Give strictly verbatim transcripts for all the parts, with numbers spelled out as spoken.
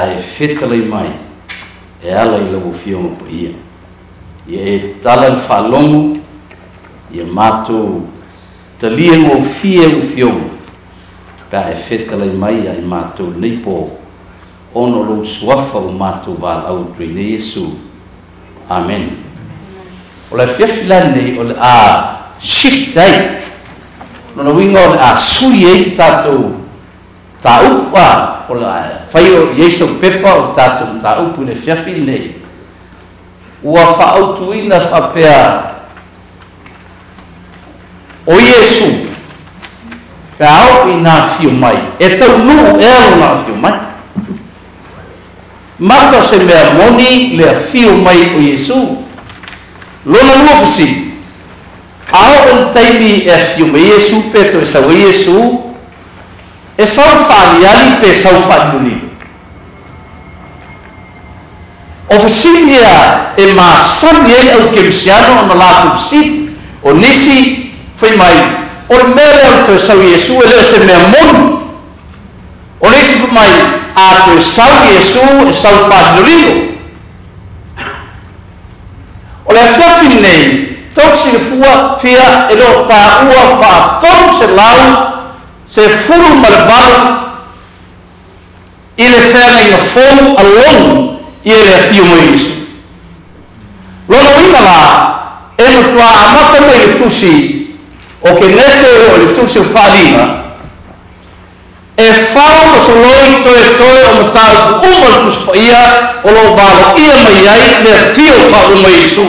e whetalai mai, e ala i lau whionga pa ia. Ia e te tala i whalongo, ia mātou talia ngō whia u whionga, pia e whetalai mai ai mātou nei pō, ono lo suafa o mātou wāl au tui ne Yesu. Amen. O le whiawhilane o le a shift ai, nona winga o le a sui ei tātou tā upa, o le whai o Yesu pepa o tātou tā upu le whiawhilane. Ua whaautuina whapea o Yesu, ka au i nā whio mai, e tau nuu e alo nā whio mai. Mata se mea moni le whio mai o Yesu, lona lua fasi, ao on taimi e whio mai Yesu, pe to e sau Yesu, e sau whaali ali pe sau whaali uli. O fasilia e ma sami e au kerisiano o na latu fasi, o nisi whai mai, o le mea leo to e sau Yesu, e leo se mea moni, o nisi whai mai, a to e sau Yesu, e sau whaali uli. O le whiawhi nei, tau si le fua fia e lo ta ua wha tau se lau, se furu ma le balu, i le whenga i na fōu along i e le whio mo Yesu. Lolo wina la, e no tua amata mai le tusi, o ke nese o le tusi o whaalima, e whao o so loi toe toe o matau uma le tusi pa ia, o lo valo ia mai ai le whio whao mo Yesu.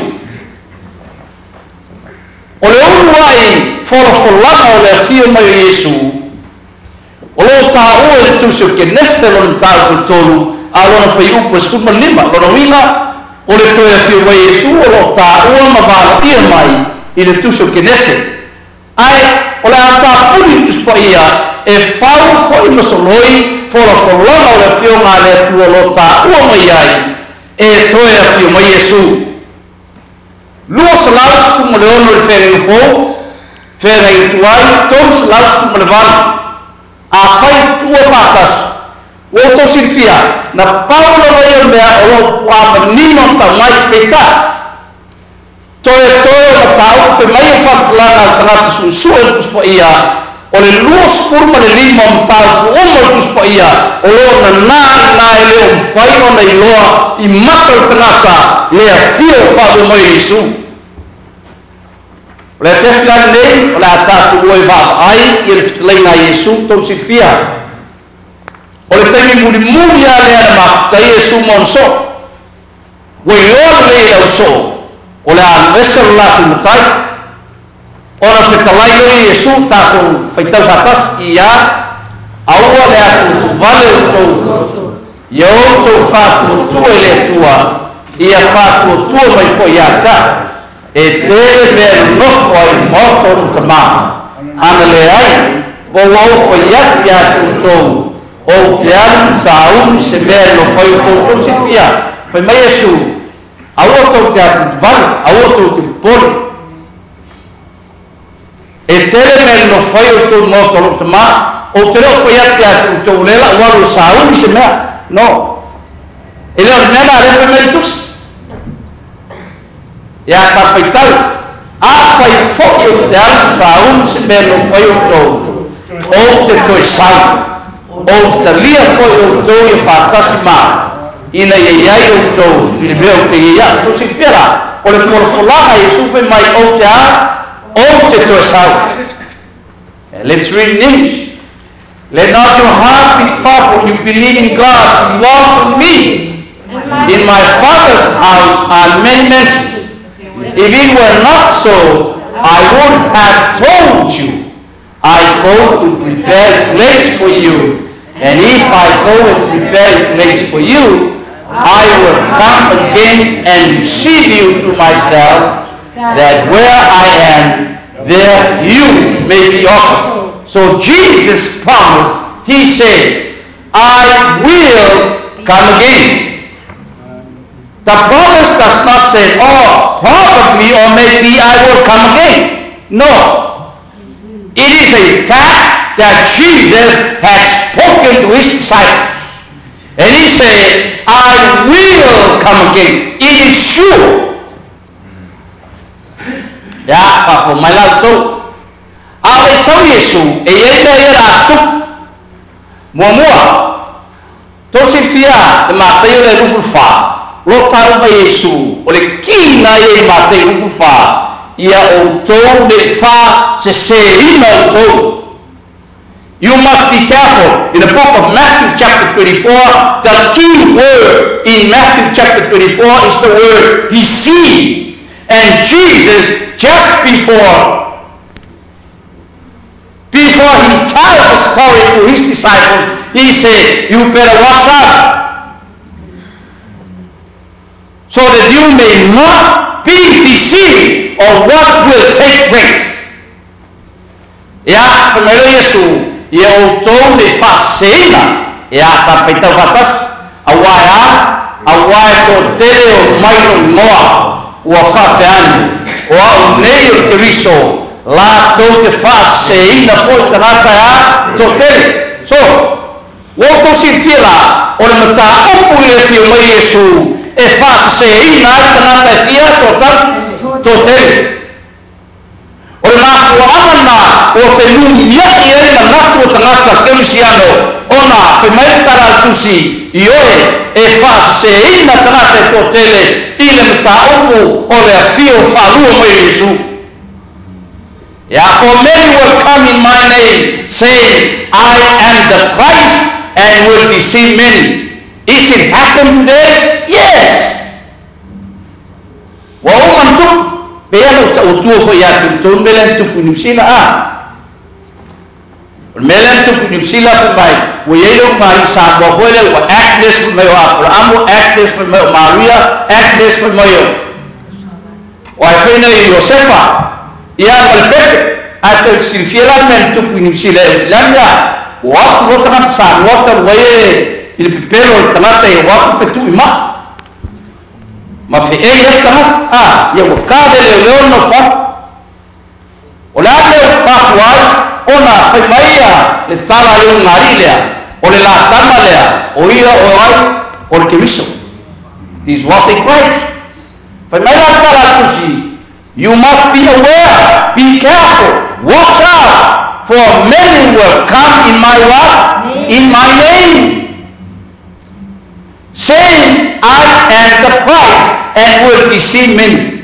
O le unu ai wholofolanga o le whio mai Yesu, o lo tā ua le tusi o ke nese lo na tau ko tolu, a lona whai upo e suma lima, lona winga, o le toe a whio mai Yesu, o lo tā ua ma valo ia mai i le tusi o ke nese. Ai, o le ata puli tusi pa ia, e whau fwoi masoloi, wholofolanga o le whio ngā le tua lo tā ua mai ai, e toe a whio mai Yesu. Lua sa lausu kuma le ono le where i fōu, where i tuai, tau sa lausu kuma le vani. A whai tua whakas, o to si fia, na paula mai o mea o lo wapa nino ta mai peita. Toe toe o tau, whe mai o whakalana o tangata sun sua o tuspa ia, o le luos furma le lima o tau, o oma o tuspa ia, o lo na nā nā e leo mwhaino na iloa, i mata o tangata, lea fia o whabu mai Yesu. O le whewhian nei, o le atatu oi wapa ai, i le whitalaina Yesu, tau si fia. O le taimi muri muri a lea na mafutai Yesu mon so. Wai loa le leo so, o le a mesa latu matai, o na whitalai oi Yesu, tātou whaitau hatas i a, aua le atu tu vale o tau, i a o tau whātua tua i le tua, i a whātua tua mai fo i a ta, e tere mea nofo ai motoru ta maa, ana le ai, bo au fo i ati a tau, o te anu sa unu se mea no whai o tau tau si fia, whai mai Yesu, aua tau te atu te vale, aua tau te poli. E tere mea no whai o tau motoru ta maa, o te reo whai ati a tau lela, waru sa unu se mea, no. E leo mea na refe mea tusi. Ia ka whaitau, a whai whoi o te anu sa unu se mea no whai o tau, o te toi sau. O te lia foi o tau i whātasi mā, ina i iai o tau, i le mea o te ia, tau si whiara, o le whorofolaha i suwhi mai o te a, o te toi sau. Let's read in English. Let not your heart be troubled, you believe in God, you also me. In my Father's house are many mansions. If it were not so, I would have told you, I go to prepare a place for you. And if I go and prepare a place for you, I will come again and receive you to myself, that where I am, there you may be also. So Jesus promised, he said, I will come again. The promise does not say, oh, probably or maybe I will come again. No. It is a fact that Jesus had spoken to his disciples. And he said, I will come again. It is sure. Ya, pa fo mai la to. A e sau Yesu, e e te e la stu. Mua mua. To si fia, e ma te le rufu fa. Lo tau ba Yesu, o le kina e ma te rufu fa. Ia o to le fa se se ina o to. You must be careful. In the book of Matthew chapter twenty-four, the key word in Matthew chapter twenty-four is the word deceive. And Jesus, just before, before he tells the story to his disciples, he said, you better watch out, so that you may not be deceived of what will take place. Ya, primero Yesu, ia o tau le whaseina ia ka peitau watas a waia a waia ko tele o maino noa ua whapeani o au nei o te riso la tau te whaseina po i tanaka ia to tele so o tau si whila o le mata upu le whio mai Yesu e whaseina i tanaka e whia to tas to tele o le mafu amana o te numi miaki e na ngatu o tangata kerusiano o na whemai karatusi i oe e whaas se ina tangata e to tele i le mta opu o le afio whalua mai Yesu. Yeah, for many will come in my name saying I am the Christ and will deceive many. Is it happened today? Yes. Wa o mantuk Bea o tua fo ia tu tu melen tu New Zealand a. Melen tu New Zealand mai. Wo ye lo mai sa bo fo le wa actless fo mai wa amo actless fo mai Maria actless fo mai. Wa fo ina Josefa. Ia mal pepe. Ato silfiela men tu New Zealand langa. Wa ko ta sa wa ta wa ye il pepero tanata e wa ko tu ima. Ma fe e ia tamat a ia wa ka de le leo no fa o la le pa fuai ona fe maia le tala le ngarilea o le la tamalea o ia o ai o le kemiso. This was a Christ. Fe maia tala tusi. You must be aware, be careful, watch out, for many will come in my what? In my name, saying I am the Christ, and will deceive many.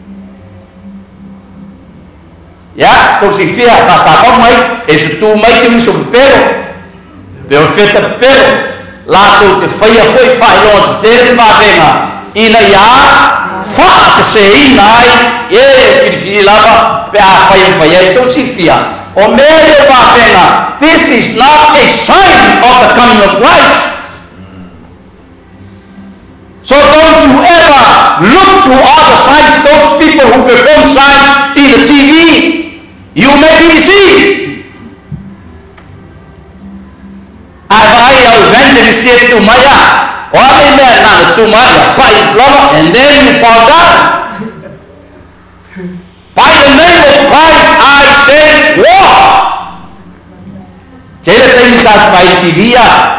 Ya, tu si fia pasapa mai e tu mai que me supero. Pero feta pero la tu te faia foi fai lo te ba venga ina ya fa se ina e fi lava pe a fai fai tu si fia o me ba venga. This is not a sign of the coming of Christ. So don't you ever look to other signs, those people who perform signs in the T V. You may be deceived. Abaya evangelist to Maya, or I met not to Maya, by love, and then you fall down. By the name of Christ, I said, walk. Tell the things that by T V.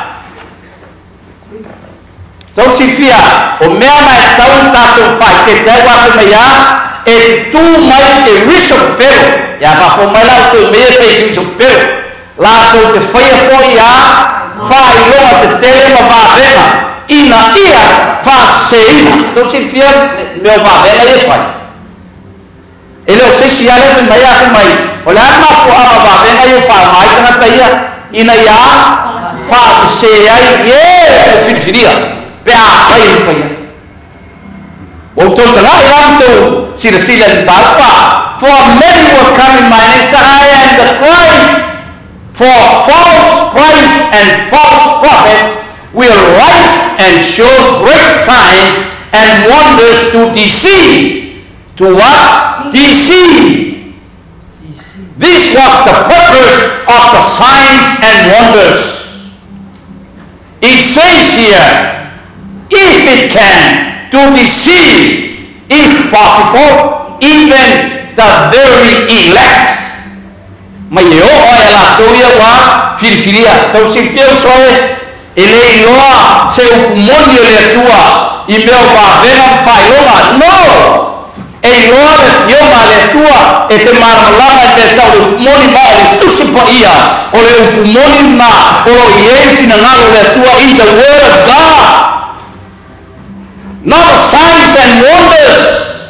Então se fia o mea mai tau tato fai ke te wate mai a e tu mai te riso pero ya pa fo mai la tu me te riso pero la tu te fai fo ia fai longa te tele ma ba vena ina ia fa seina. Então se fia meu ba vena e fai ele o se si ale mai a mai o la ma fo ama ba vena e fa mai kana taia ina ia fa se ai ye o fifiria pe a fai fai o to tala lanto sila sila tapa for many will come in my name say I am the Christ, for false Christ and false prophets will rise and show great signs and wonders to deceive. To what? Deceive. This was the purpose of the signs and wonders. It says here, if it can, to deceive, if possible, even the very elect. Mai o ai la toia wa filifilia to si fiel soe e le iloa se upumoni o le atua i mea wāwenga whailonga. No! E iloa le fionga le atua e te maramalanga e te tau le upumoni ma o le tusu pa ia o le upumoni ma o lo iei fina ngalo le atua in the word of God. Not signs and wonders.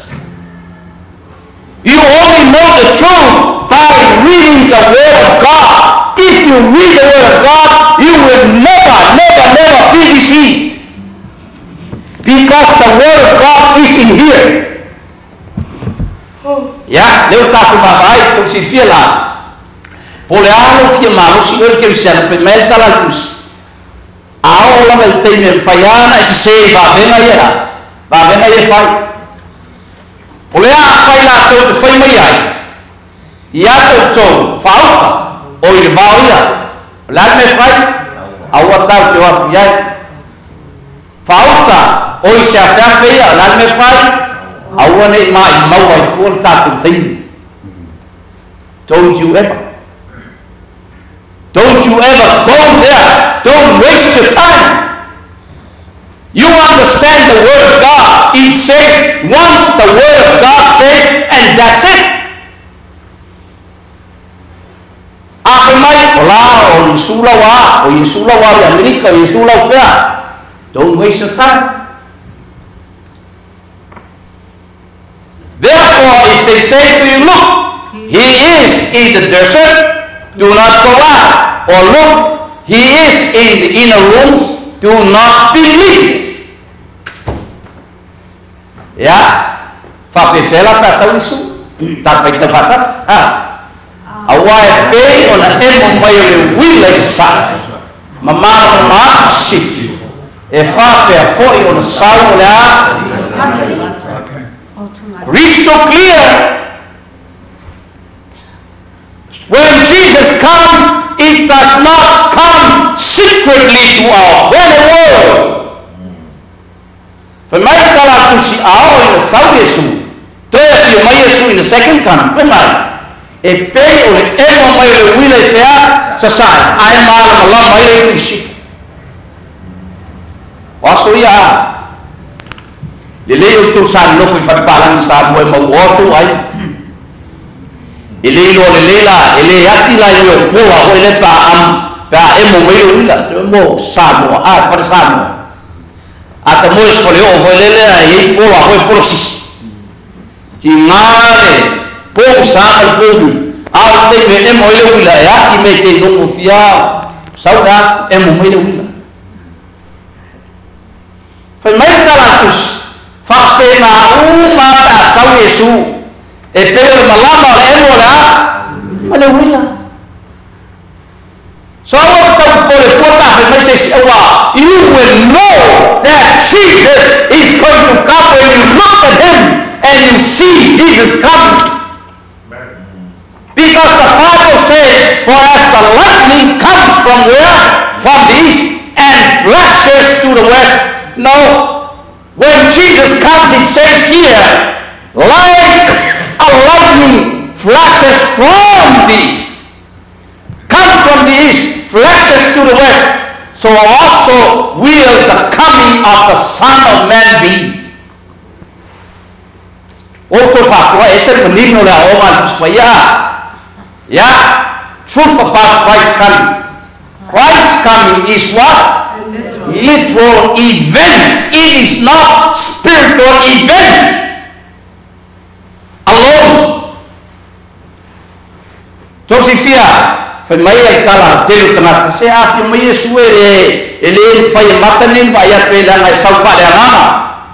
You only know the truth by reading the word of God. If you read the word of God, you will never, never, never be deceived. Because the word of God is in here. Ya, leo taku mabai tu si fiela. Pole alo fia malo si ur ke visiano fe mel talantus. Ao la mel te mel fayana is se ba benga yera. Ba benga ye fai. Pole a fai la tu te fai mai ai. Ya tu to fauta o il bauia. La me fai. Awa tau te wa ya. Fauta o i se afia feia la me fai. Awa nei mai mau ai fuol ta tu tin. Don't you ever. Don't you ever go there. Don't waste your time. You understand the word of God. It says once the word of God says, and that's it. Apa mai ola o Yesula wa o Yesula wa di Amerika o Yesula fea. Don't waste your time. Therefore, if they say to you, look, he is in the desert, do not go out. Or look, he is in the inner rooms, do not believe. Ya, fapefela pasal isu, tak baik terbatas. Ah, awal pay on a emo mayo will exercise. Mama mama shift. E fape foi on a sal olha. Crystal clear. When Jesus comes, it does not come secretly to our planet world. Pemai kalau tu si awal yang sahaja Yesus, terus si mai Yesus in the second coming. Pemai, epe oleh emo mai le wilai fea sesai. Ayam malam malam mai le krisif. Wasuya. Lele itu san lo foi fapalang sa mo mo oto ai. Ele lo lele la, ele ati la yo po wa ko ele pa am pa emo mai lo la mo sa mo a fa sa mo. Ata mo es folio o lele la ye po wa ko po sis. Ti ngale po sa al po a te me emo lo la ati me te no fia. Sauda emo mai lo la. Foi mai talatus. Fape na uma ta sau Yesu e pelo malama le mora male wila so what the por fuata de message wa you will know that Jesus is going to come when you look at him and you see Jesus coming, because the Bible says for as the lightning comes from where from the east and flashes to the west. No, when Jesus comes, it says here, like a lightning flashes from the east, comes from the east, flashes to the west, so also will the coming of the Son of Man be. Otro factor es el benigno de Oman Puspaya. Yeah, truth about Christ's coming. Christ's coming is what? Literal event. It is not spiritual event alone. Tosifia foi mai tala telu tanga se afi mai suere ele fai matanin ayat pela ngai saufa le ngama.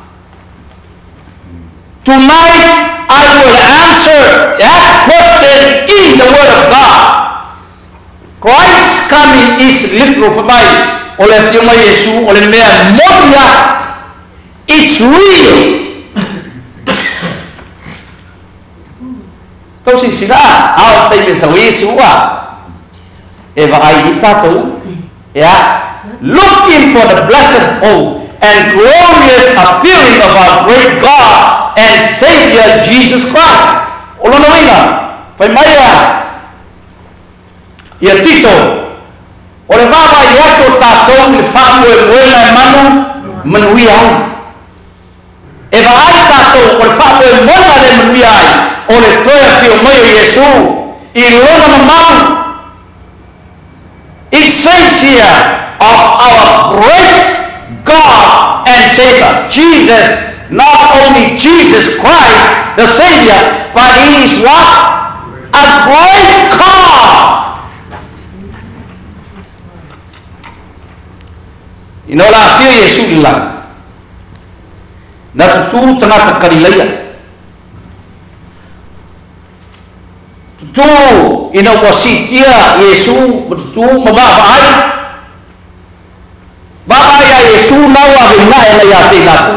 Tonight I will answer that question in the word of God. Christ's coming is literal for me. Oleh firman Yesus, oleh mea modia, it's real. Tahu sih sila, awak tahu mesra Yesus ah, eva ayat tu, ya, looking for the blessed hope and glorious appearing of our great God and Savior Jesus Christ. Ulo na wala, fai maya, ya Tito. O le vava i atu o tātou le whamoe moena e manu manui ai. E va ai tātou o le whamoe moena le manui ai. O le toea whio mai o Iesu. I lona mamau. It says here of our great God and Savior. Jesus, not only Jesus Christ, the Savior, but He is what? A great God. Ino la fio Yesu lila. Na tutu tangata Galilea. Tutu ina wasitia Yesu tutu mababa ai. Baba ya Yesu nawa bina ena ya tilatu.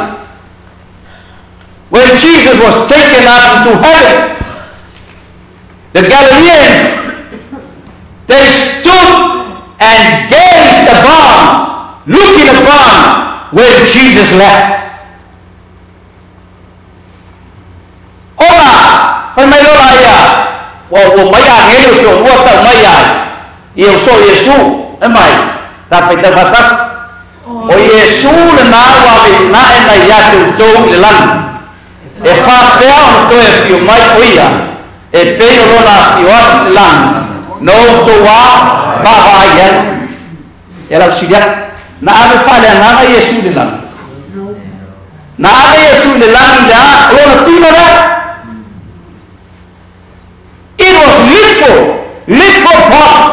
When Jesus was taken up into heaven, the Galileans, they stood and gazed upon, looking upon when Jesus left. Ola, fai mai lola ia, o mai a ngelu to o ta mai ai. Io so Yesu, e mai, ta fai ta fatas. O Yesu le na wa be na na ia to le lan. E fa pea to e fio mai oia. E peo lona fio le lan. No to wa ba ba ia. E la sidia na ave fa le na Yesu le lan. Na ave Yesu le lan da lona tino le. It was literal, literal problem.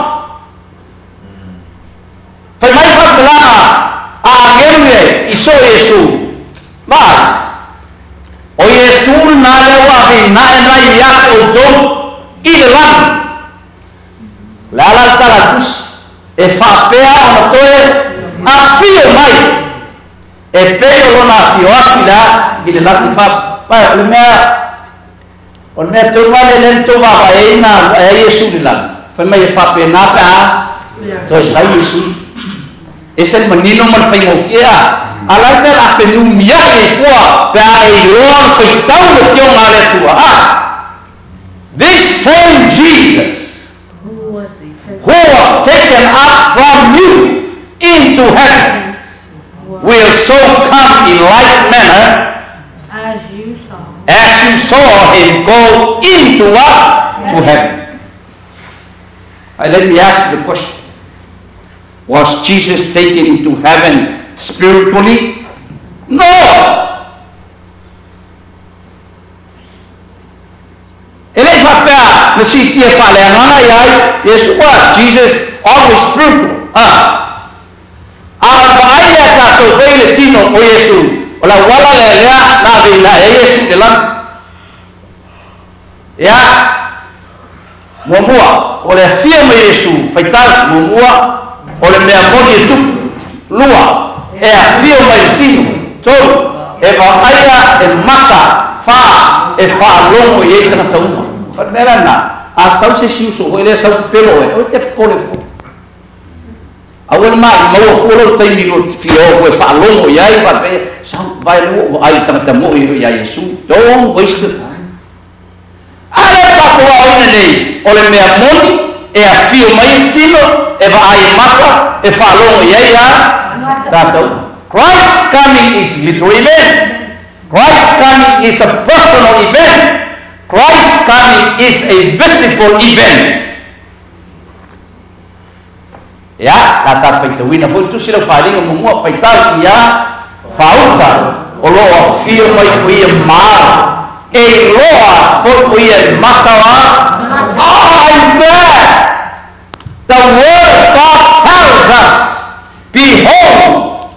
Fai mai fa pelana a ngere iso Yesu. Mai. O Yesu na lewa bi na na ya o do ilan. La la talatus e fa pea o toe a fio mai. E peo lona fio apila ilan fa pa le mea o me to vale lento va va e na e Yesu ilan. Fa mai fa pe na pa to sai Yesu. Es el menino man fai ngofia. Ala me la fenumia e fua pa e lo foi tão de fion ale tua. Ah. This same Jesus who was taken up from you into heaven will so come in like manner as you saw as you saw him go into what? To heaven. Right, let me ask you the question. Was Jesus taken into heaven spiritually? No. Ele papel na sitia fala ngana yai Yesu what? Jesus always spiritual. Ah. Ah ai le ta to vele tino o Yesu. Ola wala le ya na be na Yesu de lan. Ya. Momua ole fia me Yesu faital momua o le mea moni e tupu lua e a fio mai tino tolu e va aia e mata fa e fa longo e e tana tauma pat mera na a sau se siu so o ele sau pelo e o te pole fu a o mai ma o fu lo tai mi lo fio o e fa longo e ai va pe sau vai lo ai tana tamo e ia Yesu don't waste the time ale pa ko o nei o le mea moni e a fio mai tino e va ai mata e fa longo ia ia tatou. Christ coming is literal event. Christ coming is a personal event. Christ coming is a visible event. Ya, la ta fai tu ina fu tu sira fali ngo mo fai ta ia fauta o lo a fio mai ia ma e lo a fo ia mata wa. I'm glad. The word of God tells us, behold,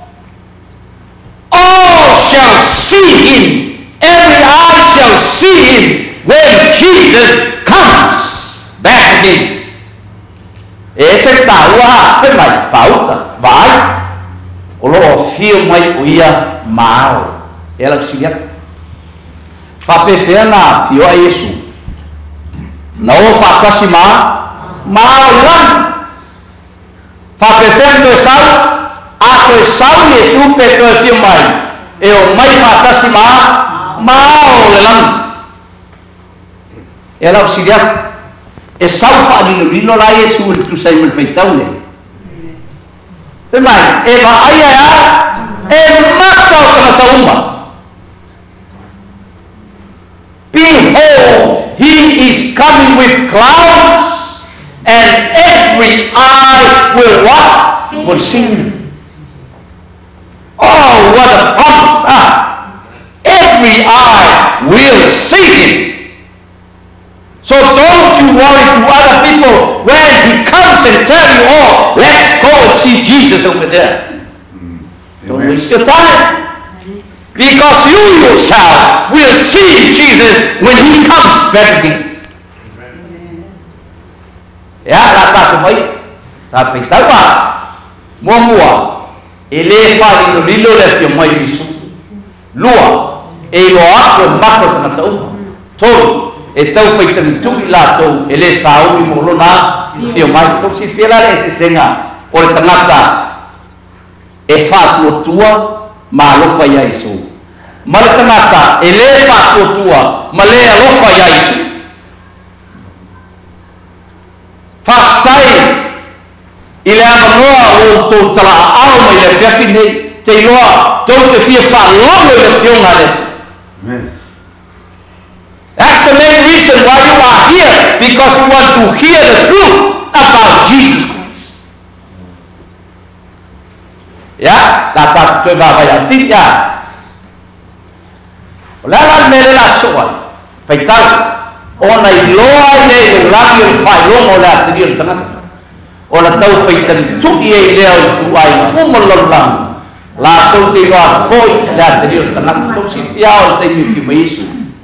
all shall see him, every eye shall see him when Jesus comes back again. Ese taua pe mai falta, vai. O lo fio mai uia mal. Ela siga. Fa pefena fio a Yesu. Não fa kasima maulan fa perfecto sal a to sal Yesu pe to fio mai e o mai fa kasima maulan ela auxilia e sal fa di no la Yesu tu sai mal feitaule Te mai, e va aia e mata o tana tauma. Behold, he is coming with clouds, and every eye will what? Will see him. Oh, what a promise! Ah, every eye will see him. So don't you worry to other people when he comes and tell you, oh, let's go and see Jesus over there. Mm. Don't waste your time. Because you yourself will see Jesus when he comes back again. Ya, là ta tụi mấy, ta phải tới vào mua mùa, ele pha đi đồ lilo là phiền mấy đi xuống, lúa, elo rồi mắt rồi thằng cháu, thôi, e tao phải từng chút là tao, ele sao đi mua lúa na, phiền mấy, tao chỉ phiền là sẽ senga, or thằng ta, e pha tua tua, mà lo phải ai số. Maltamata elefa kotua malea lofa yaisu fastai ile anoa o to tala au mai le fiafine te loa to te fia fa longo le fionga le. Amen. That's the main reason why you are here, because you want to hear the truth about Jesus Christ. Ya, la ta tu ba ba ya ti ya. Lala mere la soa, fai tal, ona i loa i le rangi o fai longo le atiri o tangata. Ona tau fai tan tuki e leo tu ai umololang, la tau te loa foi le atiri o tangata, tau si fiao te mi fi maisu.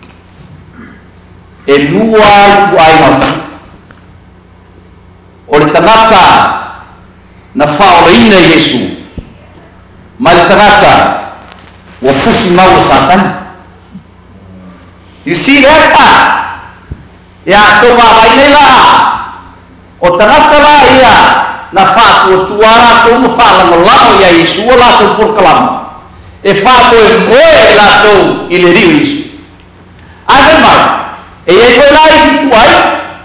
E lua tu ai ngau tangata. O le tangata na fao ina Yesu, ma le tangata wa fusi mau satana. You see that? Ah, ya to ba vai nei la. O tangata la ia na fa ko tuara ko mo fa la la ia Yesu la ko por kalam. E fa ko e moe la to ile rio Yesu. Ave mai. E e ko la isi tu ai.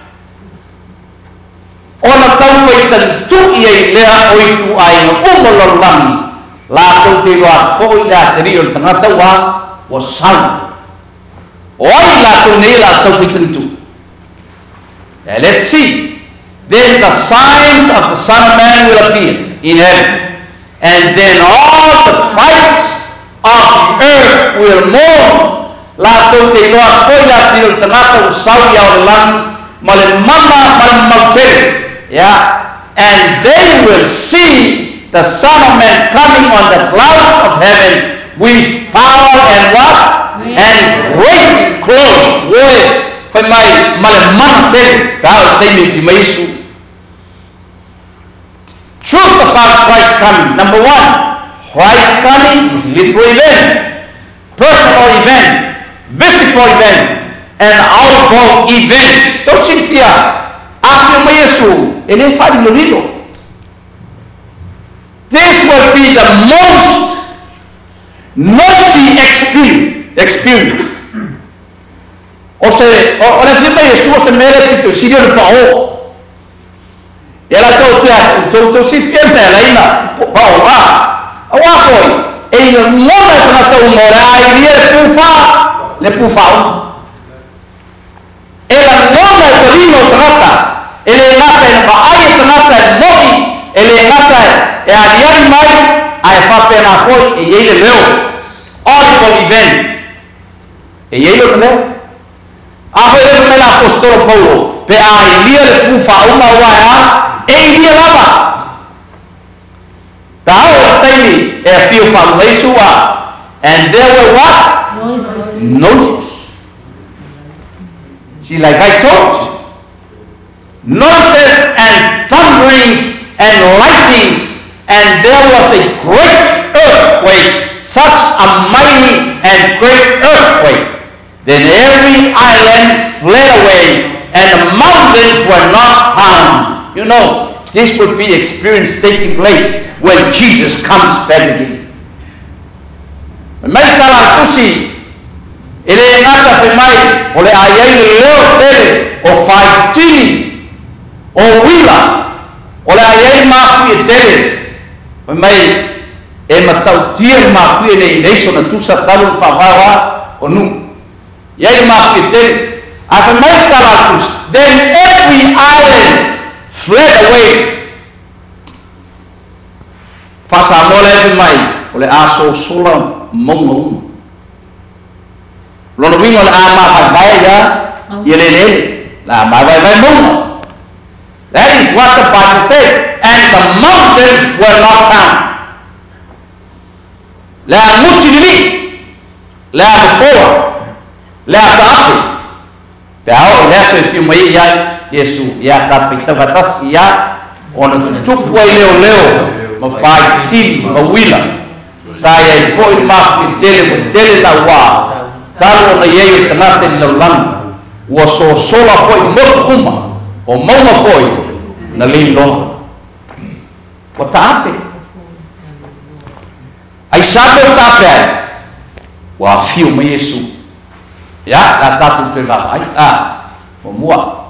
Ona tau foi tan tu ia le o i tu ai no mo lo lam. La to te wa foi la te rio tangata wa wa sal. Oi la to nei la to fitu. Let's see. Then the signs of the Son of Man will appear in heaven, and then all the tribes of the earth will mourn. La to te loa foi la til tanata usau ya olang male mama para malte. Yeah, and they will see the Son of Man coming on the clouds of heaven with power and what? And great glory. Ôi, phải mày mà là mắt thế, đó tên mình phải mấy số. Truth about Christ coming. Number one, Christ coming is literal event, personal event, visible event, and outward event. Don't see fear. After my Yesu, and if I know, this will be the most noisy experience. Experience. O se, o le firma Yesu se mere pito si dio pa o. E la to tia, to to si firma la ina pa o a. A wa poi e no mo la to mora e ni le pufa, le pufa. E la mo la to lino trata. E le ngata e ba ai trata e moi, e le ngata e a dia mai ai fa pena foi e ele leu. Audible event. E ei lo leu. A foi ele me la apostolo Paulo, pe ai lia le pufa uma wa e lia lava. Ta o tani e fio fa leisua, and there were what? Noises. Noises. See, like I told you, noises and thunderings and lightnings, and there was a great earthquake, such a mighty and great earthquake. Then every island fled away, and the mountains were not found. You know, this will be experience taking place when Jesus comes back again. Mai kala tusi, ele ngata fe mai, ole ayai leo tele o faitini o wila, ole ayai mafi tele. mai e matau tia mafia nei nei so na tusa talu fa wa o nu ia i mafia te a mai kalatus then every island fled away fa sa mole mai ole aso sola mongo lono wingo la ama pa vai ya yelele la ma vai vai mongo. That is what the Bible says. And the mountains were not found. La multidili, la before, la taapi. Pero la so if you may ya Yesu ya kapita batas ya on tutupu leo leo mafai tili mawila. Saya foi maf tele tele la wa. Talo na yeyo tanate lalan. Waso sola foi motuma. O mauma foi na lilo o tape ai sabe o tape wa fio me Yesu ya la tatu te la ai ah o mua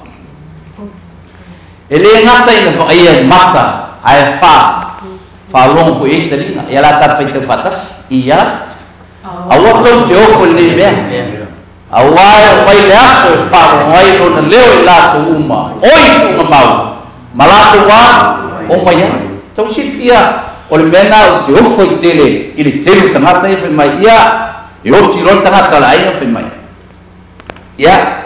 ele ngata ina ko ai mata ai fa fa long foi italinga ya la tatu feita fatas ia awa to te ofo le be awai mai leaso fa mai no na leo la to uma oi tu mau malatu wa o mai tau sifia o le mena o te ofo i tele i le tele tangata e mai ia e o ti ron tangata la ai fe mai ia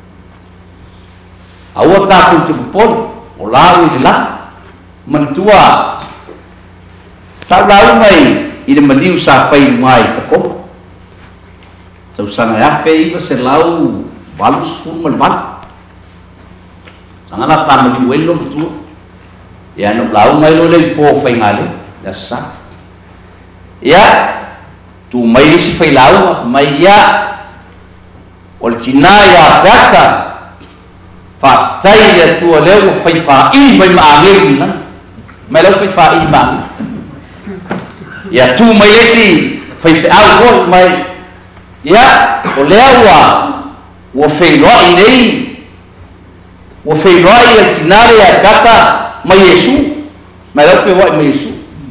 awa tatu te pupon o lau i le la mantua sa lau mai i le maliu sa fai mai tako tau sanga ya fei ba se lau balus fu mal ban sanga na sa mali welo tu ya no lau mai lo le po fai ngale ya sa ya tu mai si fai lau mai ya ol cinaya bata fa tai ya tu le fai fa i mai ma ngir na mai lo fai fa i ma ya tu mai si fai fa au mai ya o lewa o feiloi nei o feiloi el tinare ya kata ma Yesu ma la feiloi ma Yesu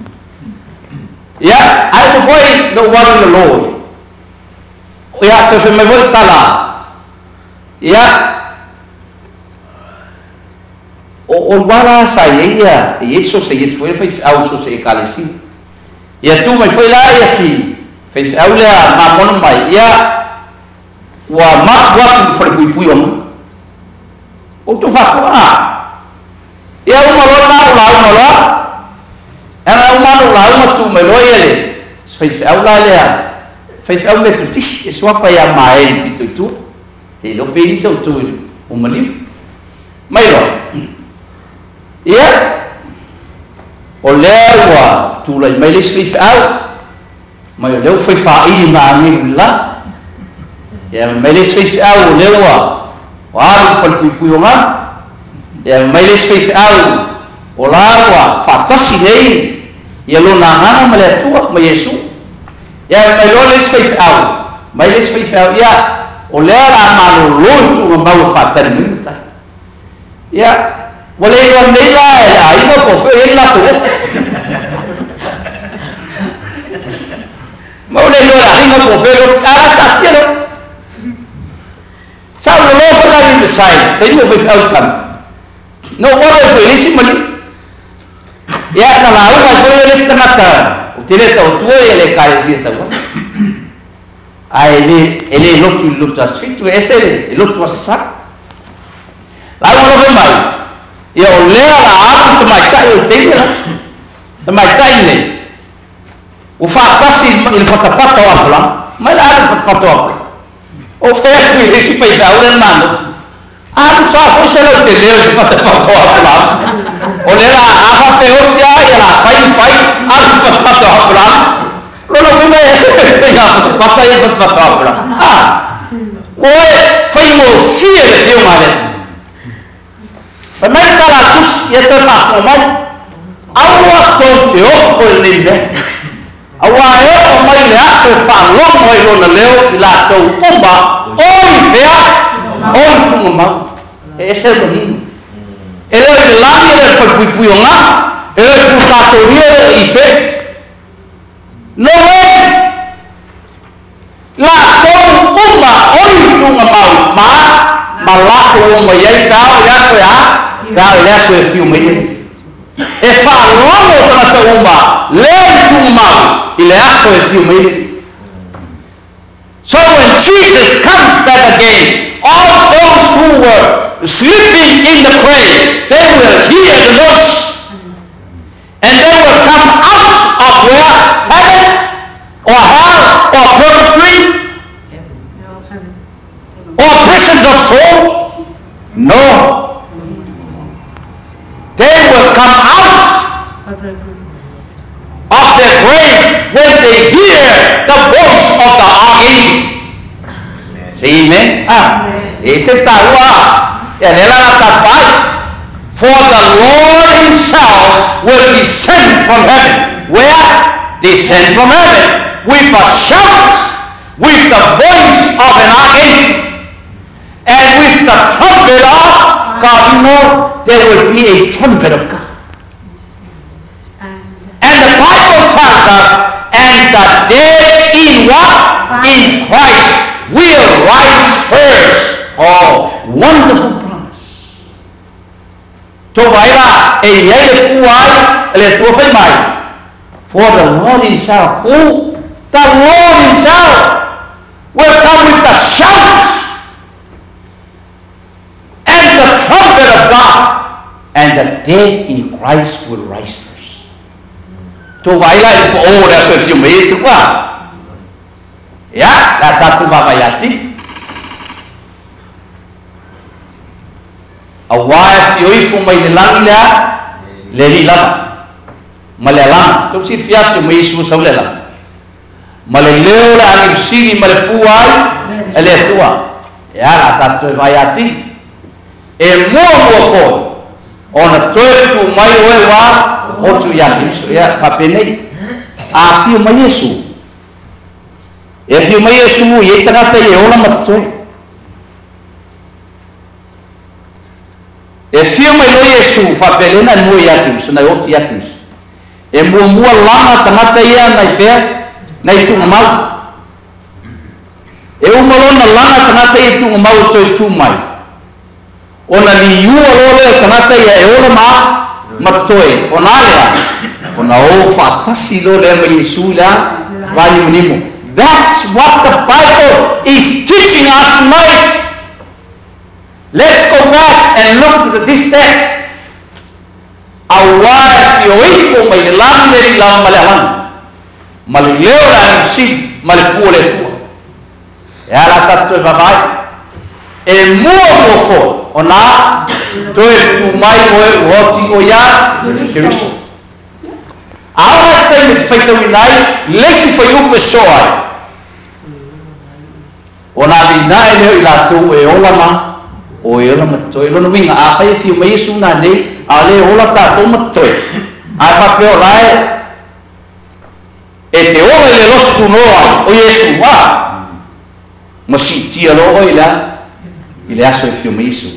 ya ai mo foi no wari no lo ya to se me voi tala ya o o wala sa ia Yesu se ye foi foi au so se kalesi ya tu mai foi la ya si fez aula mamon mai ya wa ma wa ku far ku puyong o to fa fa ya o ma lo ma la ma lo ana o ma lo la ma tu me lo yele fez aula le fez aula tu tis so fa ya mai pitu tu te lo pe ni so tu o mali mai lo ya o le wa tu la mai le fez aula mai leu foi fa'i ma ngir la ya mai le sei au lewa wa fal ku puyonga ya mai le sei au ola wa fatasi nei ya lo na ngana male tu ma Yesu ya mai lo le sei au mai le sei au ya o le ra ma lo lo tu ma ba fatan minta ya wala yo nei la ya ina ko fe la tu mau le lo la ringa ko fe lo ara ta tielo sa lo lo fa la ni sai te ni fe au tant no wa lo fe lisi mali ya na la u fa le lista mata utile ta tu e le kare si sa wa ai le ele lo tu lo ta sfitu ese lo tu sa la lo lo mai ya o le la a tu mai ta o te ni mai ta ni o fatasi il fatafata wala ma la fatafata o fe qui si fai da un mano ah non so poi se lo te leo si fatafata wala o le la a fa pe o ya ya la fai pai ah fatafata wala lo lo come se te ya fatafata ya fatafata wala ah o fai mo fie fie male ma ta la tus ya te fa fo mo awa to te o ko le ne awa e o mai le aso fa lo mo i lona leo i la tau umba oi fea oi tunga mau e se lo ni e leo i le lani le fa pui pui o nga e le pu kātoria i fe. No way! La tau uma oi tunga mau ma ma la ko uma yai pao ya so ya pao ya so e fiu mai e fa lomo tana ta uma le tunga mau i le aso e fiu mai. So when Jesus comes back again, all those who were sleeping in the grave, they will hear the noise, and they will come out of where? Heaven or hell or purgatory or prisons of souls? No. They will come out of their grave when they hear the voice of the archangel. See, amen? Ah, ese tawa, ya nela tapai. For the Lord Himself will descend from heaven. Where? Descend from heaven with a shout, with the voice of an archangel, and with the trumpet of God. You know, there will be a trumpet of God. And the Bible tells us, and the dead in what? In Christ will rise first. Oh, wonderful promise. To vaila e yai le puai le to fai mai. For the Lord Himself, who? The Lord Himself will come with the shout and the trumpet of God, and the dead in Christ will rise first. To vaila e po ora so fiu me isu wa. Ya, la tatu baba yati. A wai fioi fu mai le langi le le li lama. Ma le lama, tu si fia fiu me isu so le lama. Ma le leo la ani siri ma le puai e le tua. Ya, la tatu vai ati. E mua mua foi. Ona toe tu mai oe wa o tu ya isu ya papenei. A fiu mai isu. E fiu mai Yesu ye tangata ye ola matoi. E fiu mai lo Yesu fa pelena mo ya Kristo na oti ya Kristo. E mo mo lama tangata ye na fe na itu mal. E o mo na lama tangata ye tu mal to tu mai. Ona li yu o le tangata ye e ola ma matoi. Ona ya. Ona o fa tasi lo le mai Yesu la vali munimo. That's what the Bible is teaching us tonight. Let's go back and look at this text. A wife yoifo mai le lang le lang malalang. Malileo la si malipule tu. Ya la tatto babai. E mua mo fo ona to tu mai o oti o ya Kristo. Ahora tem que feito winai, lesi foi o pessoal. Ona winai le ila tu e ola ma, o e ola matoi. Lo no winga a fai fiu mai su na nei, a le ola ta to matoi. A fa pe ola e te ola le los tu noa, o Yesu wa. Ma si tia lo o ila, ile aso e fiu mai su.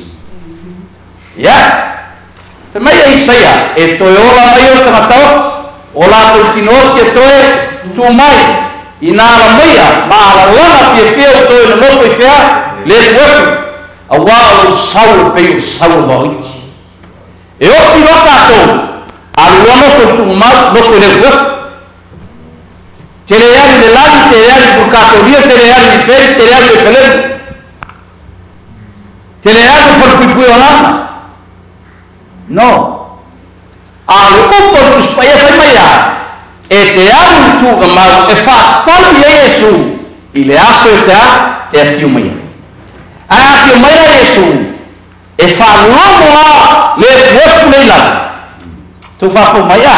Ya? Te mai e isaia, e to ola mai o tamatot. Ola tu finoti e toe tu mai ina la maia ma la lana fie fie o toe no foi fea le fuefu a wa o sau pe o sau voiti e o ti nota to a lo no foi tu mal no foi le fuefu te le ali de lan te le ali por catoria te le ali fer te le ali felen te le ali for pipu ola no. Al upo tus paia fai maia e te au tu gamau e fa tali Yesu i le aso e ta e fiu maia a fiu maia Yesu e fa lomo a le fuefu leila tu fa fu maia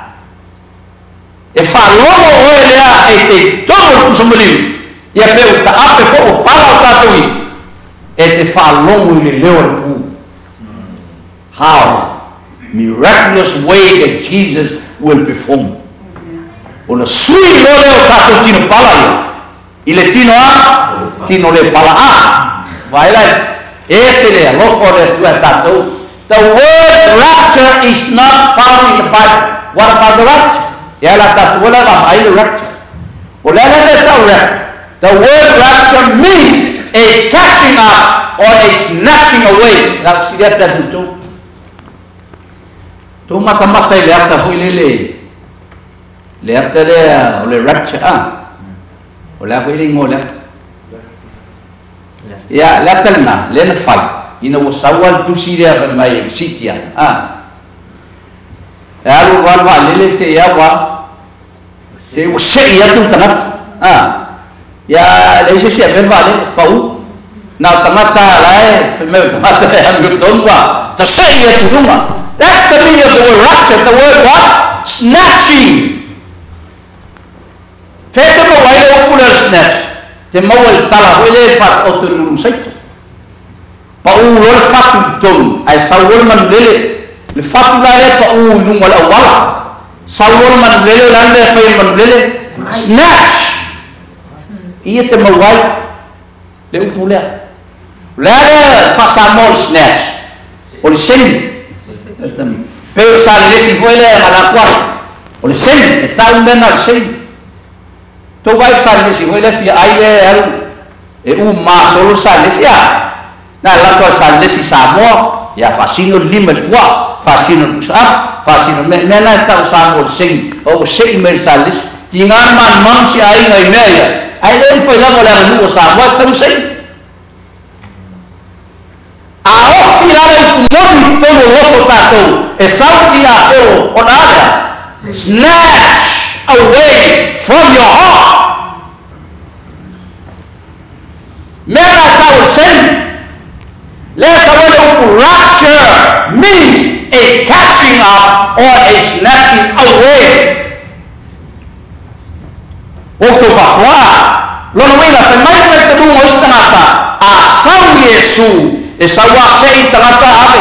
e fa lomo o e lea e te tomo kusumaliu i a peu ta ape fo o pala o tatui e te fa lomo i le leo e pu how miraculous way that Jesus will perform. Ona sui lo leo tato tino pala ia. Ile tino a, tino le pala a. Vai lai, ese le alofo le tua tato, The word rapture is not found in the Bible. What about the rapture? Ialah tatuala kam ai rapture. Olala the rapture. The word rapture means a catching up or a snatching away. That's what that do. Tu mata mata le ata hui lele. Le ata le ole rapture ah. Ola hui le ngole. Ya le ata na le na fai. Ina wo sawal tu siria kan mai sitia ah. Ya lu wan wa lele te ya wa. Te wo sei ya tu tanat ah. Ya le se sia ben vale pau. Na tamata lai fe me tamata ya ngu tonwa. Ta sei ya tu duma. That's the meaning of the word rapture. The word what? Snatching. Fete mo wale okular snatch. Te mawal tala wale fat oturun saito. Pa u wal fatu ton. Ay sawol man lele. Le fatu lale pa u nung wala wala. Sawol man lele lande fay man lele. Snatch. Iya te mawal. Le upula. Lale fa samol snatch. Oli sen. Pero sa lesi foi le malakwa. O le sen, e tau mena le sen. To vai sa lesi foi le fi ai le al e u ma solo sa lesi a. Na la to sa lesi sa mo ya fasino lima tua, fasino sa, fasino mena tau sa mo sen. O sei me sa lesi. Tingan man man si ai ngai meia. Ai le foi la mo le nu sa mo tau sei. Aofi la moni todo loto tato e sauti a o onada. Snatch away from your heart. Mera tau sen. Let's have rapture means a catching up or a snatching away. Waktu fafwa lono wina fe mai pe te dungo istanata a sau Yesu. E sawa sei tangata ave.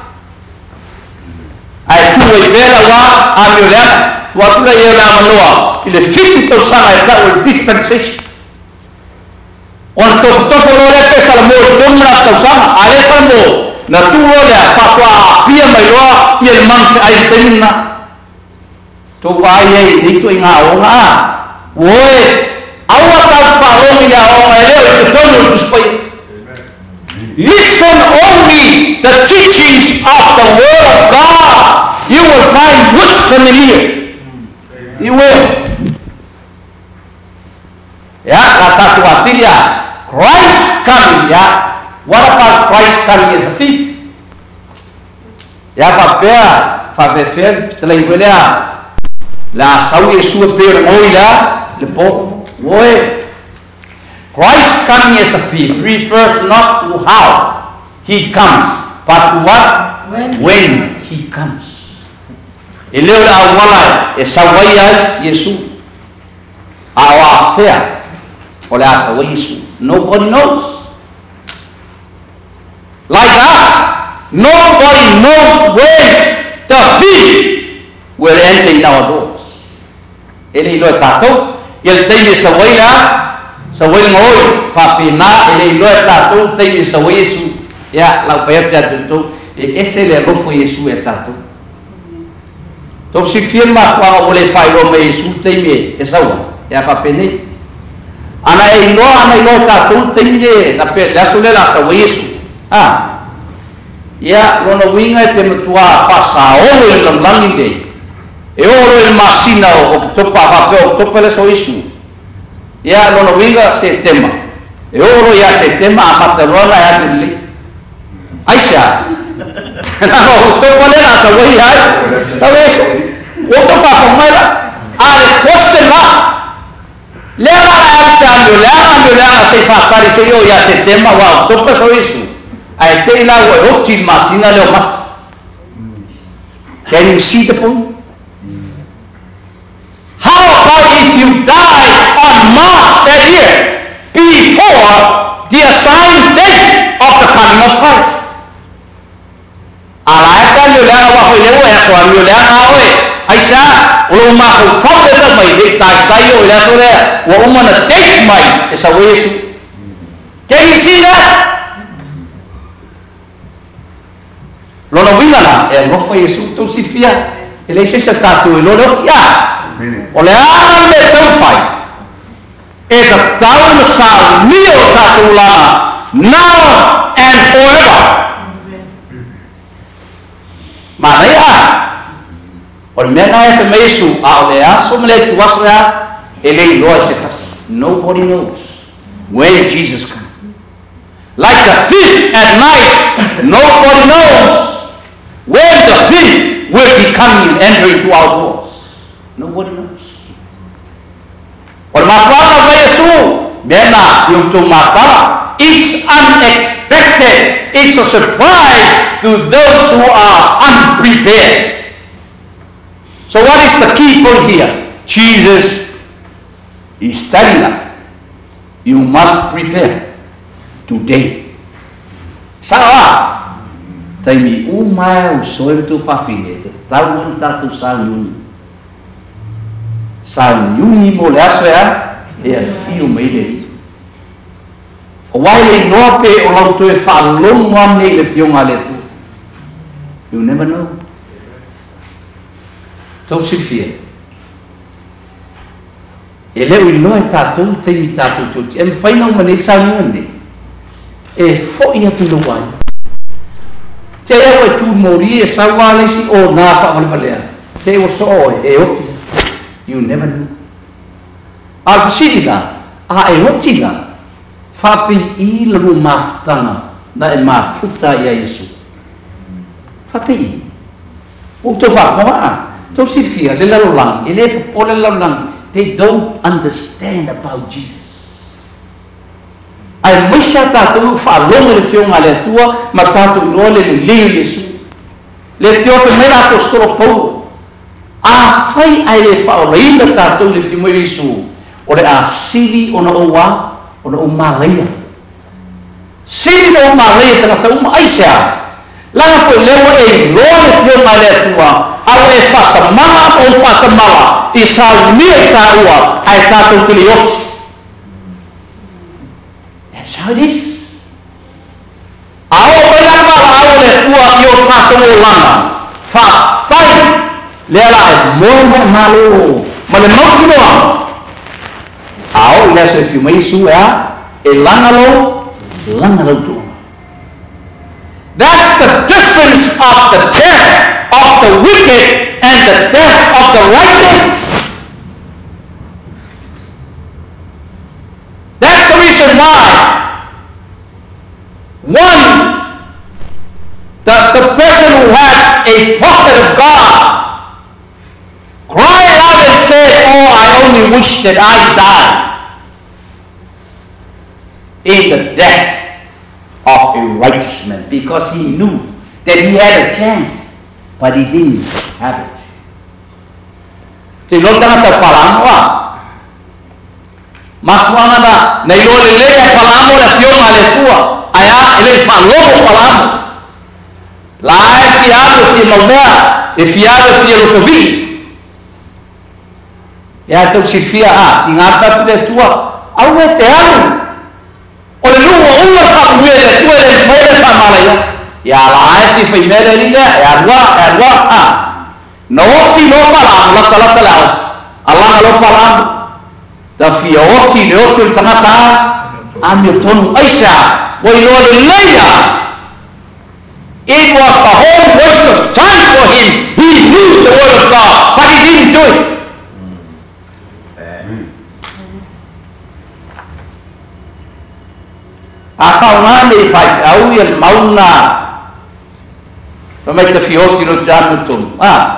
Ai tu e bela wa amiola. Tu atula ye la manoa. Il fit to sana e ka o dispensation. On to to foro le pesa mo to na to sana. Ale samo na tu ro le fatwa pia mai loa ye man se ai tenina. To vai ye ni to inga o nga. Woe awa ta fa o ni ya o mai le to no tu spai. Listen only the teachings of the Word of God. You will find wisdom in here. You will. Ya, kata tuatilia, Christ coming. Ya, what about Christ coming as a thief? Ya, fapea, fapefel, telaiwelea, la sau Yesu pe ngoila, le po, woe. Christ coming as a thief refers not to how he comes, but to what? When, when he comes. Eleu la wala e sawaya Yesu. Awa fea. Ole asa Yesu. Nobody knows. Like us, nobody knows when the thief will enter in our doors. Ele lo tato, el teme sawaya. Sa wai ngoi fa pina ele lo tato te sa wai Yesu ya la fa ya tato e ese le rofo Yesu e tato to si firma fa ole fa lo me Yesu te me e sa wa ya fa pene ana e lo ana lo tato te me la pe la sole la sa wai Yesu ah ya lo no winga te tua fa sa o le langi de e oro il masina o to pa pa pe to pele sa Yesu. Ya lono winga se tema. E oro ya se tema amaterona ya dili. Aisha. Na no to pole na sa wai hai. Sabes? O to fa pomela. A le question la. Le ara ya cambio, le ara cambio la se fa pare se yo ya se tema wa to pa so isu. Ai te la wo ochi masina le mat. Can you see the point? How about if you die on March that year before the assigned date of the coming of Christ? Alaika lula wa ho lewa ya so lula awe aisa ulo ma ho fa de mai de ta ta yo ya so le wa umana date mai is a Yesu. Can you see that? Lono e ngofo Yesu to sifia ele se se tatu lo lo tia o le ala me tau fai e ka tau na sa ni o tatu lama now and forever ma nei a o me na e me Yesu a le a so me tu wasra ele lo se tas nobody knows when Jesus comes. Like the thief at night, nobody knows when the thief will be coming and entering to our doors. Nobody knows. When my father Yesu, mena yung tumatala, it's unexpected. It's a surprise to those who are unprepared. So what is the key point here? Jesus is telling us, you must prepare today. Sawa. Taimi umai usoi tu fafine te tauan tatu salun. Salun mo le asea e fiu meile. O wai no pe o lau tu e fa long one nei le fiu ngale tu. You never know. Tau sifia. E leo i loa tātou te i tātou tōti. E mwhainau mani sa nuane. E fōi atu lo wai. Te ea koe tū mori e sa wālesi o nā whaamale walea. Te o so oe e oti. You never know. Al fasiri la, a e oti la. Whapi i lalu maftanga na e mafuta ia Yesu. Whapi i. O tō whawhaa. Tō si fia, le lalo lang. E le po le lalo lang. They don't understand about Jesus. Ai misa tātou whaalonga le whionga le atua, ma tātou loa le leo Yesu. Le te ofe mera apostolo Paulo. A whai ai le whaolaina tātou le whimo Yesu. O le a sili o na oua, o na o malaia. Sili na o malaia tangata uma aisea. Langa foi lewa e loa le whionga le atua. Au e whakamala o whakamala. I sa mia tāua ai tātou tili oti. That's how it is. Ao pena mala au le tua i o tātou o langa. Whatai. Lea lai moa malo. Ma le mauti noa. Ao lea se whiuma Isu ea. E langa lo. Langa lo tu. That's the difference of the death of the wicked and the death of the righteous. That's the reason why one, the, the person who had a prophet of God cried out and said, oh, I only wish that I died in the death of a righteous man, because he knew that he had a chance, but he didn't have it. Te lo tangata palangoa. Masuanga na na ilo le le palango la fiona le tua. Aya ele falou palango. La e fiado fi malmea, e fiado fi lo tovi. Ya to si fia a, tinga fa le tua. Au e te alu. O le luo ua fa mue le tua le mele fa malaya. Ya la e fi fi mele ni le, ya rua, ya rua a. No oti no palango, la la la. Allah lo palango. Da fia oti le oti tangata ami tonu aisa wai lo le leia. It was the whole waste of time for him. He knew the word of God, but he didn't do it. Afaunane fai au ia mauna. Famai te fioti lo jamu tonu. Ah.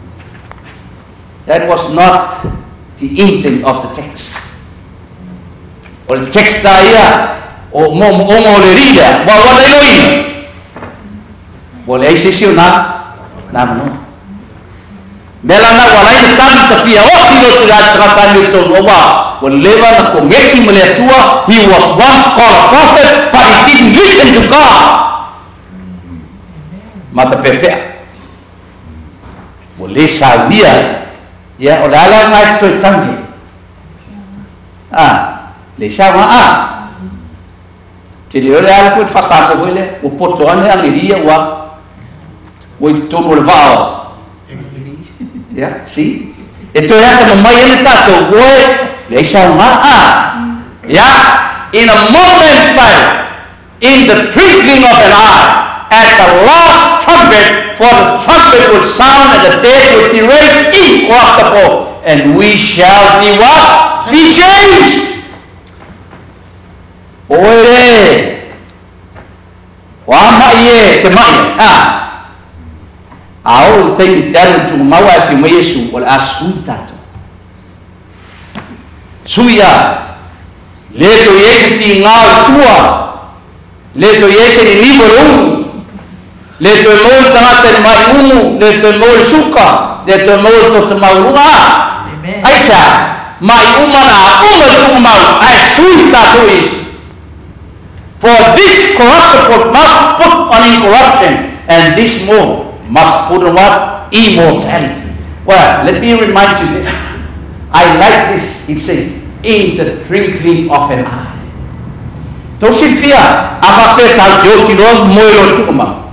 That was not the intent of the text. O le text ia o mo mo le rida, wa wa le loi. Boleh ai sesio na na no. Melana wala i tanta fia o tiro tira trata ni to wa. Wa leva na kongeki mele tua, he was once called a prophet, but he didn't listen to God. Mata pepe. Boleh sabia ya olala ngai to tangi. Ah, le sama ah. Jadi olala fu fasamo vele, o portone angeria wa Oi tonu le vao. Ya, si. Ito ya ka mai ene tato oi le isa ma a. Ya, in a moment by in the twinkling of an eye, at the last trumpet, for the trumpet will sound and the dead will be raised incorruptible, and we shall be what? Be changed. Oi, wa mai e te mai a. Au te tell to mawa si mo Yesu wala asunta to. Suya le to Yesu ti ngau tua. Le to Yesu ni libro. Le to mo tangata ni mai umu, le to mo suka, le to mo to te mau lunga. Aisa mai umana uma tu mau asunta to Yesu. For this corruptible must put on incorruption, and this more must put on what? Immortality. Well, let me remind you this. I like this. It says, in the twinkling of an eye. Tosifia, apape tal joti lo moilo tukuma.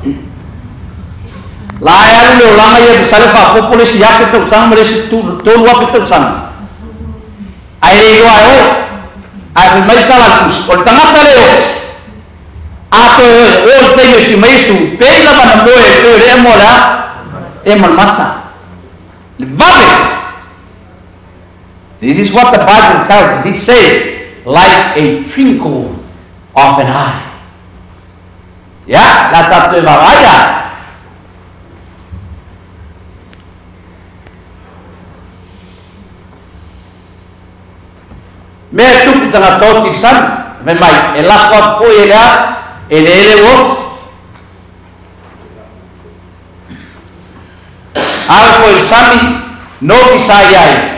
La ya lo lama ya salefa populasi ya ke tosang meresi tu tu wa ke tosang. Ai le yo ai ai mai kalatus, o tangata leos. Ato o te yo si maisu pela mana moe to re mola e mata vale. This is what the Bible tells us. It says like a twinkle of an eye. Ya, la tatu vaya. Me tu tanga toti san me mai e la fa foi ela ele ele wo alfo il sami notice ai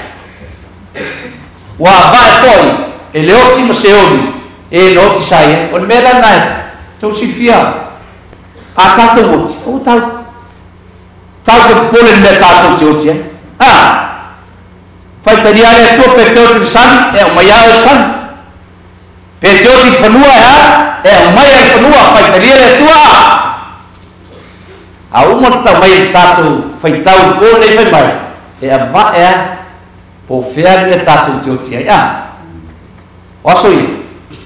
wa ba foi ele ottimo seoni e notice ai on mera na to si fia a tato mot o tal tal que polen me tato jotia ah fai taniare to per to il sami e o maiale sami per to il fanua ya e mai ai fanua fai tariere tua a uma tamai tatu fai tau ko nei fai mai e a ba e po fer tatu tiotia ya o so i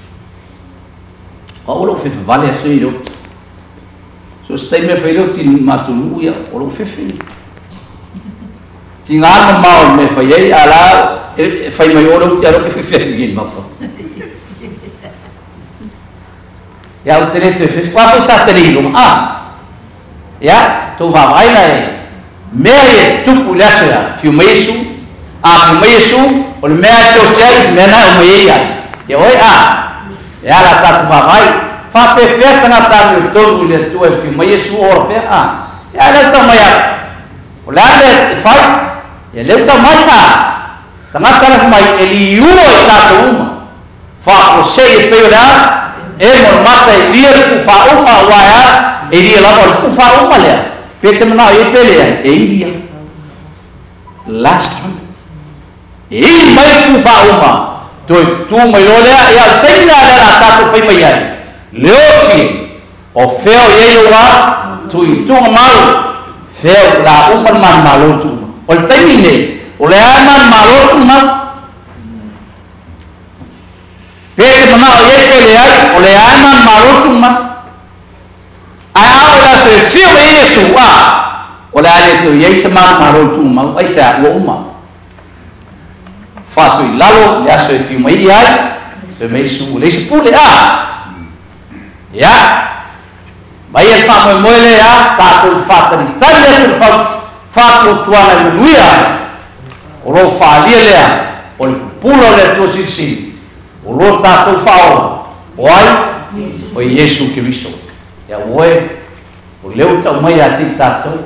o lo fe vale so i lo so stai me fai lo ti matulu ya o lo fe fe ti ngana ma me fai ai ala fai mai o lo ti alo ke fe fe ngin ma fa ya o tene te fes qua sa terino ah ya tu va vai lai me tu pulasa fiu mesu a fiu mesu o me to chai me na me ya ya oi ah ya la ta va vai fa pe fe kana ta mi to le tu fiu mesu o pe ah ya la ta mai o la le fa ya le ta mai ka tanga kala mai eliu ta tu fa o sei pe ora e mon mata e lia ku fa uma waya e lia la ku fa uma le pete mana e pele e lia last one e mai ku fa uma to tu mai lo le e al tenga la ta ku fai mai ai leoti o feo e lo wa tu tu mau feo la uma man malo tu o tenine o le man malo tu ma pete mana o ye pele ai o le ana marotu ma ai ala se fio Yesu wa o le ale to ye se ma marotu ma ai sa wo ma fatu i lalo le aso e fio mai ai pe me su le se pule a ya mai e fa mo mo le a ta to fata ni talia to fa fatu tuana menuia o lo fa le le o le pulo le to si si o lo tatou fao o ai o Yesu Kristo ya oe o leu tau mai a ti tatou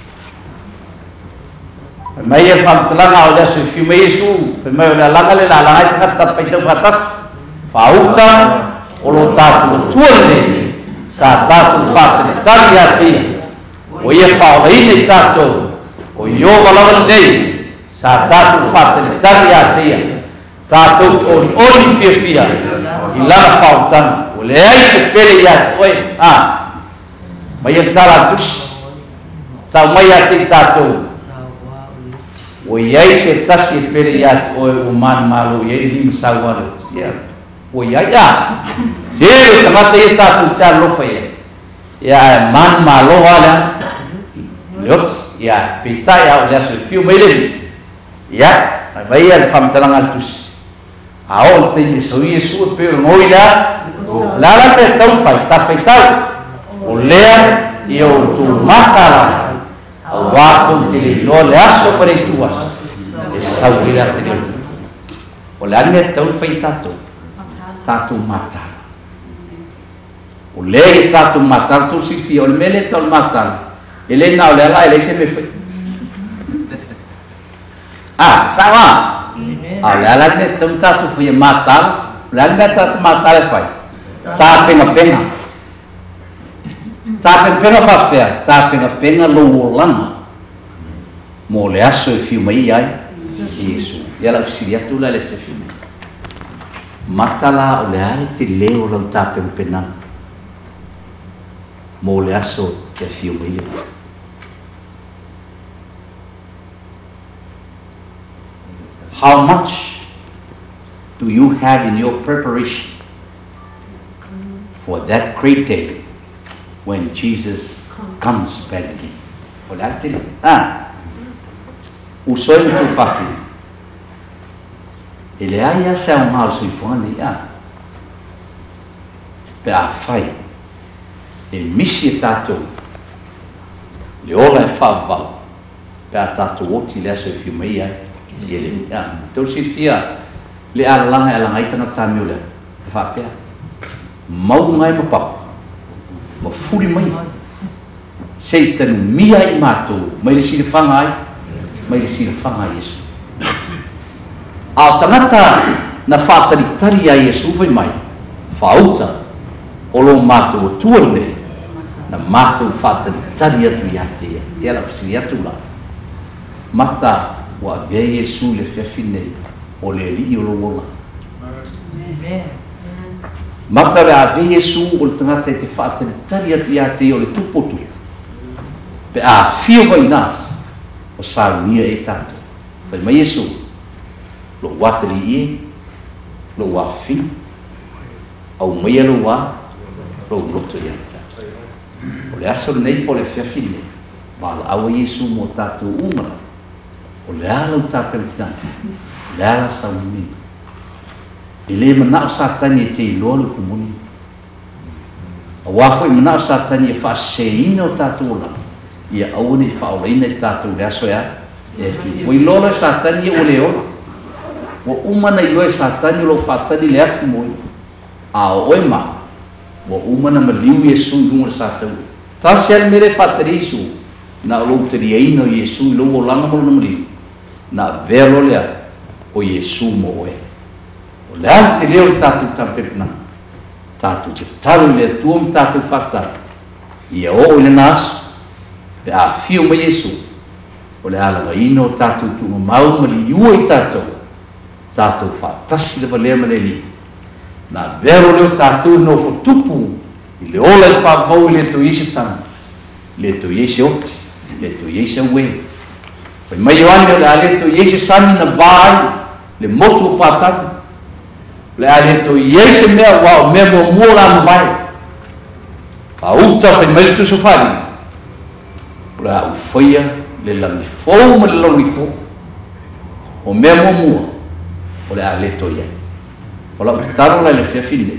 mai e whamtalanga o leso i whiume Yesu mai o le langa le la langa i takata pai tau fatas whauta o lo tatou tuane sa tatou whatene tari a ti o ia whao reine tatou o i o walawana nei sa tatou whatene tari a ti tatou ori ori fia fia i lana whautana o le ai se pere ia oe ah mai e tala tusi ta mai ati tatou o iai se tasi pere iat o e uman malo iai lima sawara ia o iai a te tangata ia tatou tia lofa ia ia man malo ala leot ia pita ia o lea so fiu mai leni ia mai ia le whamtalanga tusi a o te ni so Yesu e pere ngoi la la la te tau fai ta fai tau o lea ia o tu matala a wako te le no le aso pare tuas e sau ila te le o le ane tau fai tato tato matala o le tato matala tu si fia o le mele tau matala e le na o le ala e le se me fai ah sama a le ala ne tau tato fai matala le ane tato matala fai ta penga penga ta penga penga fa fea ta penga penga lo lana mo le aso e fiu mai ai Yesu ia la fisiria tu la le fiu matala o le ale te leo lau ta penga penga mo le aso e fiu mai how much do you have in your preparation for that great day when Jesus comes back again? Olha te ah o sonho tu fafi ele ai a sa mal sui fone ah pe a fai e misi tato le ola fa va pe a tato oti le so fi mai ai ele ah to si fia le ala langa ala ngai tana tamule fa pe mau ngai ma papa ma furi mai Satan mia i matou mai le sile fanga ai mai le sile fanga Yesu a tangata na fatari tari a Yesu vai mai fauta o lo matou tuane na matou fatari tari atu ia te ia la fisi atu la mata wa ve Yesu le fefine o le li o lo wola amen mata le a ve Yesu o le tangata te fatari tari atu ia te o le tupotu pe a fio mai nas o saunia e tato fai mai Yesu lo wateri e lo wafi au mai lo wa lo roto yata o le aso nei po le fiafine ma la au Yesu mo tato umra o le ala u tapelina le ala sauni e le mana o satani te lolo kumuni a wafo i mana o satani e fa seina o tato la ia au ni fa o ina tato le aso ya e fi o lolo satani o le o o umana i loe satani lo fatani le afi moi a o ema o umana maliu Yesu i lunga satani tasi al mere fatari Yesu na lo teri ino Yesu lo o langa mo na maliu na vero lea o Yesu mo e o le al te leo tatu tampepna tatu te taru le tuom tatu fata ia o ile nas pe a fio mai Yesu o le ala ino tatu tu mau maliu i tatu tatu fatasi le valea maneli na vero leo tatu no fotupu i le ola i whapau i le to isi tana le to isi oti le to isi awe fai mai oane o le a le to isi sani na vai le motu patani le a le to isi mea wao mea mo mua la vai fauta fai mai tu sofari le a ufaia le langi fau ma le langi fau o mea mo mua o le a le to ia o la utaro la le fiafine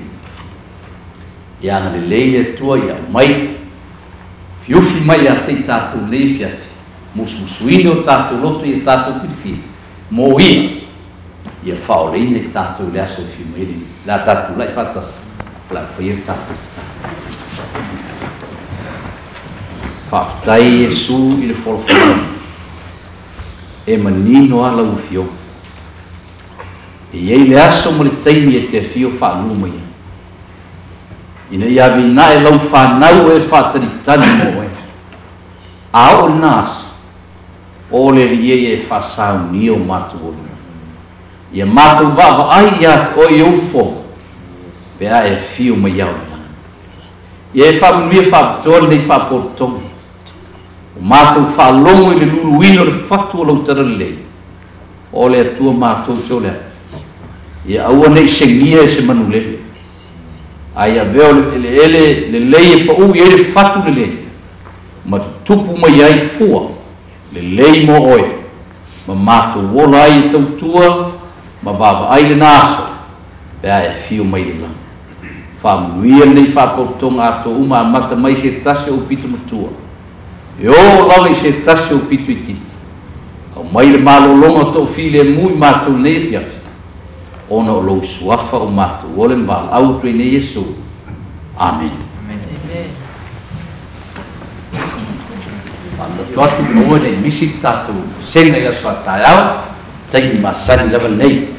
ia nga le leile tua ia mai fiufi mai a te tatu le fiafi musmusuine o tatu loto ia tatu fifi mo ia ia fao leine tatu le aso fi maili la tatu la fatas la fair tatu faftai Yesu i le folfolo e manino ala ufio e iei le aso mo le taimi e te fio whaalu mai ina ia vina e lau whanau e whataritani mo e a o nas o le rie e whasau ni o matu o ia matu vava ai at o i ufo pe a e fio mai au ia e whamunui e whapatoa nei whapotonga o mātou whaalongo i le luluino le fatu o lau taralei. O le atua mātou teo le atu. Ia aua nei se ngia e se manulele. Aia veo le ele ele le lei e pa ui e le fatu le lei. Ma tupu mai ai fua. Le lei mo oe. Ma mātou wola ai e tautua. Ma baba ai le naso. Pe ai e fio mai le lang. Whamuia nei whapautonga ato uma mata mai se tase o pitu matua. E o lawe se tase o pitu i titi. Au mai le malo longa to file mui mātou nei fiafi. Ona o lou suafa o mātou. Ole mwa au tue nei Yesu. Amen. Wanda tuatu oa nei misi tatu senga ya sua tai au. Taimi ma sani level nei.